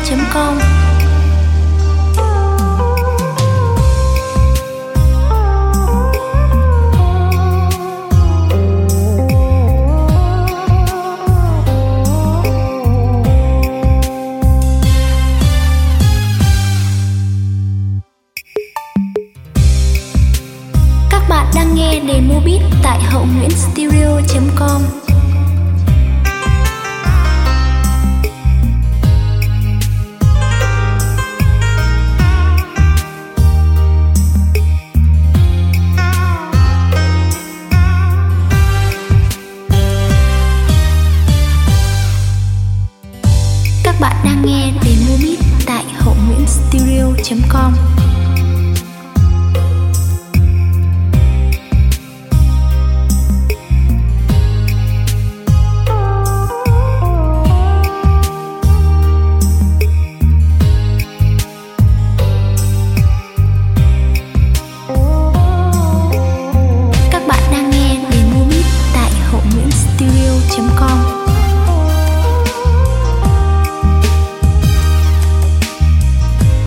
studio.com. Các bạn đang nghe demo beat tại Hậu Nguyễn studio.com. Các bạn đang nghe demo beat tại Hậu Nguyễn studio.com.